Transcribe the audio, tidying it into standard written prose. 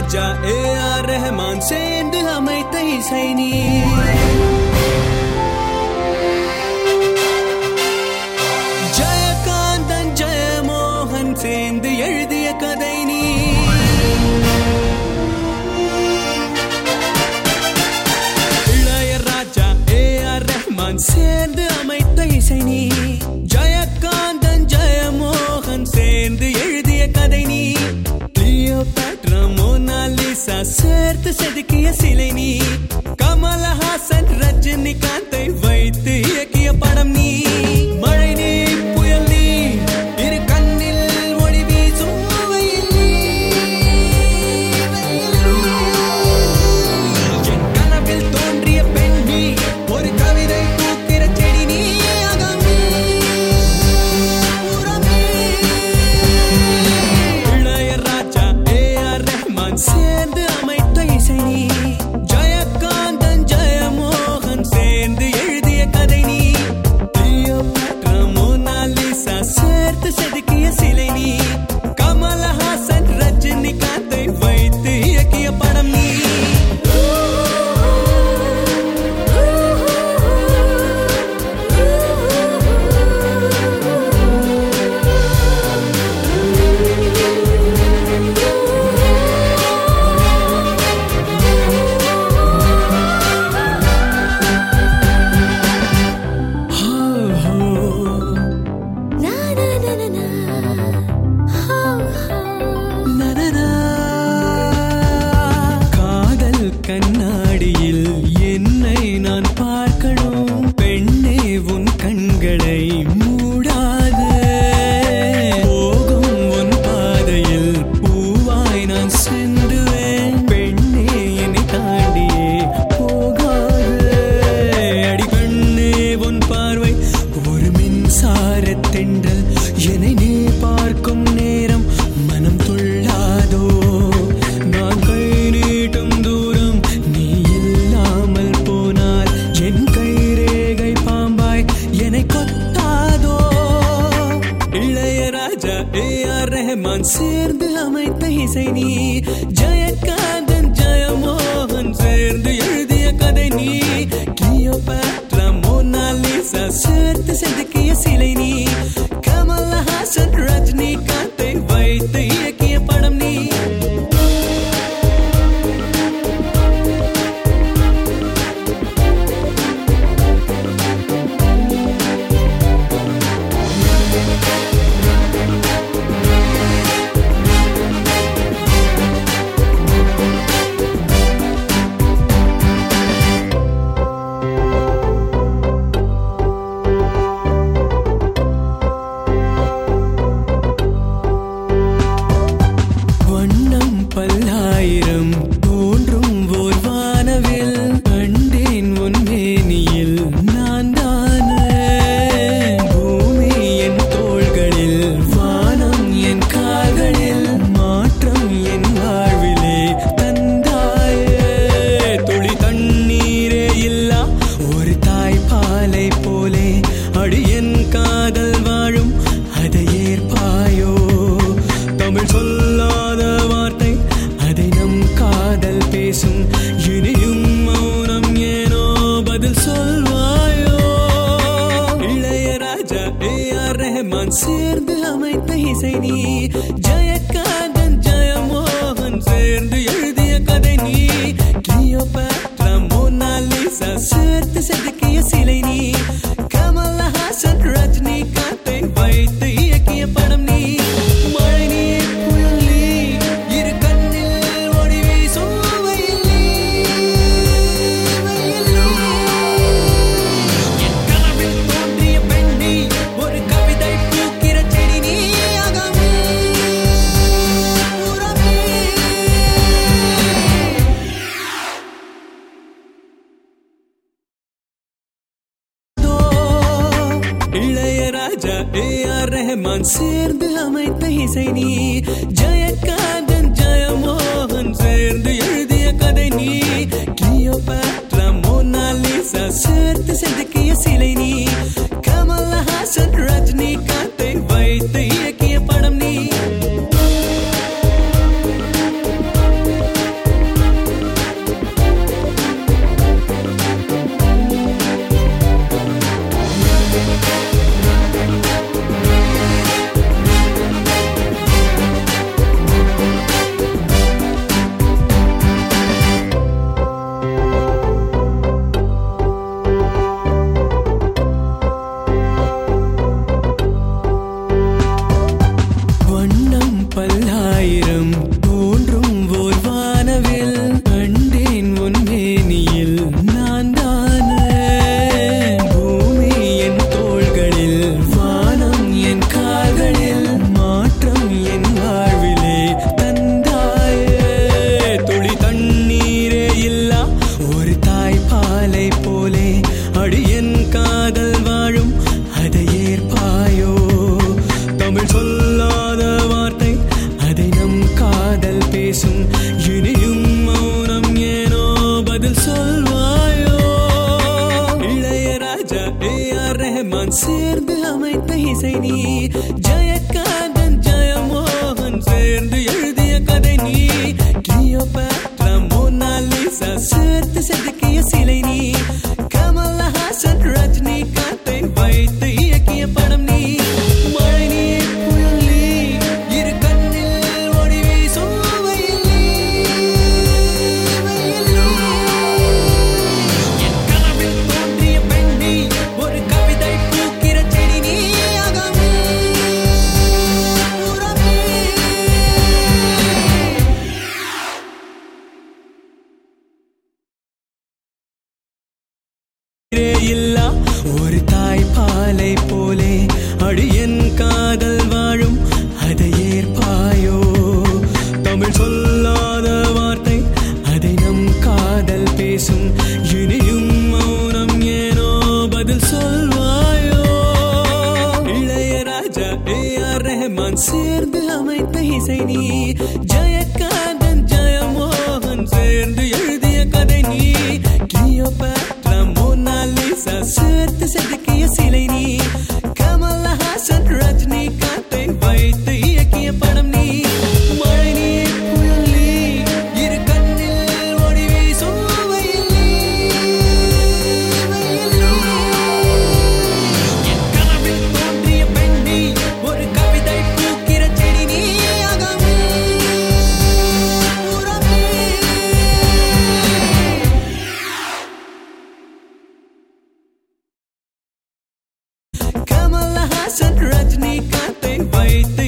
ராஜா A.R. Rahman சேர்ந்து அமைத்த இசை நீ. ஜெயகாந்தன் ஜெயமோகன் சேர்ந்து எழுதிய கதை நீ. இளையராஜா A.R. ரஹ்மான் சேர்ந்து அமைத்த இசை நீ. ஜெயகாந்தன் ஜெயமோகன் சேர்ந்து எழுதிய கதை நீ. கிளியோபாட்ரா மோனாலிசா சேர்த்து செதுக்கிய சிலை நீ. கமலஹாசன் ரஜினிகாந்தை வைத்து இயக்கிய படம் நீ. மழை நீ புயல் நீ இரு கண்ணில் ஒளி வீசும் வெயில் நீ. என் கனவில் தோன்றிய பெண் நீ. ஒரு கவிதை பூக்கிற செடி நீ. அகம் நீ புறம் நீ. இளையராஜா A.R. ரஹ்மான் சேர்ந்து அமைத்த இசை நீ. ஜெயகாந்தன் ஜெயமோகன் சேர்ந்து எழுதிய கதை நீ. கிளியோபாட்ரா மோனாலிசா சேர்த்து செதுக்கிய சிலை நீ. கமலஹாசன் ரஜினிகாந்தை வைத்து இயக்கிய படம் நீ. காதல் கண்ணாடியில் என்னை நான் பார்க்கணும். பெண்ணே உன் கண்களை மூடாது. போகும் உன் பாதையில் பூவாய் நான் சென்றுவேன். பெண்ணே என்னை தாண்டியே போகாது. அடி பெண்ணே உன் பார்வை ஒரு மின்சார தென்றல். என்னை நீ பார்க்கும் நேரம் மனம் துள்ளாதோ. நான் கை நீட்டும் தூரம் நீ இல்லாமல் போனால் என் கை ரேகை பாம்பாய் என்னை கொத்தாதோ. இளையராஜா A.R. ரஹ்மான் சேர்ந்து அமைத்த இசை நீ. ஜெயகாந்தன் ஜெயமோகன் சேர்ந்து எழுதிய கதை நீ. கிளியோபாட்ரா மோனாலிசா சேர்த்து செதுக்கிய சிலை நீ. கமலஹாசன் ரஜினிகாந்தை வைத்து இயக்கிய படம் நீ. வண்ணம் பல்லாயிரம் தோன்றும் ஓர் வானவில். கண்டேன் உன் மேனியில் நான் தானே. பூமி என் தோள்களில் வானம் என் கால்களில். மாற்றம் என் வாழ்விலே தந்தாயே. துளி தண்ணீரே இல்லா ஒரு தாய்ப்பாலை போலே. அடி என் காதல் வாழும் அதை ஏற்பாயோ. தமிழ் சொல்லாத வார்த்தை அதை நம் காதல் பேசும். இனியும் மௌனம் ஏனோ பதில் சொல்வாயோ. இளையராஜா A.R. ரஹ்மான் சேர்ந்து அமைத்த இசை நீ. ஜெயகாந்தன் ஜெயமோகன் சேர்ந்து எழுதிய கதை நீ. கிளியோபாட்ரா மோனாலிசா சேர்த்து செதுக்கிய சிலை நீ. கமலஹாசன் ரஜினிகாந்தை வைத்து இயக்கிய படம் நீ. மழை நீ புயல் நீ இரு கண்ணில் ஒளி வீசும் வெயில் நீ. என் கனவில் தோன்றிய பெண் நீ. ஒரு கவிதை பூக்கிற செடி நீ. அகம் நீ புறம் நீ. இளையராஜா A.R. ரஹ்மான் சேர்ந்து அமைத்த இசை நீ. ஜெயகாந்தன் ஜெயமோகன் சேர்ந்து எழுதிய கதை நீ. கிளியோபாட்ரா மோனாலிசா சேர்த்து செதுக்கிய சிலை நீ. கமலஹாசன் ரஜினிகாந்தை வைத்து இயக்கிய படம் நீ. காதல் வாழும் அதை ஏற்பாயோ தமிழ் சொல்லாத வார்த்தை அதை நம் காதல் பேசும் இனியும் மௌனம் ஏனோ பதில் சொல்வாயோ இளையராஜா ஏஆர் ரஹ்மான் சேர்ந்து அமைத்த இசை நீ ஜெயகாந்தன் ஜெயமோகன் சேர்ந்து எழுதிய கதை நீ கிளியோபாட்ரா மோனாலிசா சேர்த்து செதுக்கிய சிலை நீ கமல்ஹாசன் ரஜினிகாந்தை வைத்து இயக்கிய படம் நீ மழை நீ புயல் நீ இரு கண்ணில் ஒளி வீசும் வெயில் நீ என் கனவில் தோன்றிய பெண் நீ ஒரு கவிதை பூக்கிற செடி நீ அகமே உறவே இல்லா ஒரு தாய்ப்பாலை போலே அடியன் காதல் வாழும் அதை ஏற்பாயோ தமிழ் சொல்லாத வார்த்தை அதை நம் காதல் பேசும் இனியும் மௌனம் ஏனோ பதில் சொல்வாயோ இளையராஜா ஏஆர் ரஹ்மான் சேர்ந்து அமைத்த இசை நீ ஜெயகாந்தன் ஜெயமோகன் சேர்ந்து எழுதிய கதை நீ கிளியோபாட்ரா மோனாலிசா சேர்த்து செதுக்கிய சிலை நீ கமல்ஹாசன் ரஜினிகாந்தை வைத்து இயக்கிய படம் நீ மழை நீ புயல் நீ இரு கண்ணில் ஒளி வீசும் வெயில் நீ என் கனவில் தோன்றிய பெண் நீ ஒரு கவிதை பூக்கிற செடி நீ அகமே உறவே கமல்ஹாசன் ரஜினிகாந்தை வைத்து